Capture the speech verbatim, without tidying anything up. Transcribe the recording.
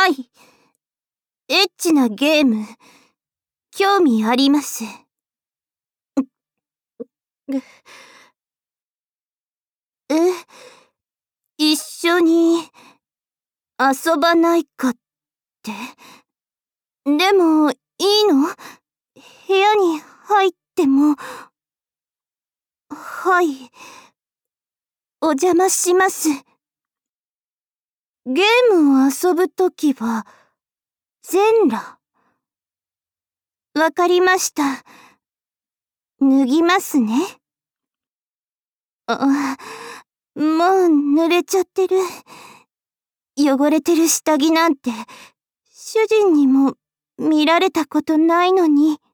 はい。エッチなゲーム、興味あります。え、一緒に遊ばないかって。でも、いいの？部屋に入っても。はい。お邪魔します。ゲームを遊ぶときは、全裸。わかりました。脱ぎますね。あ、もう濡れちゃってる。汚れてる下着なんて、主人にも見られたことないのに。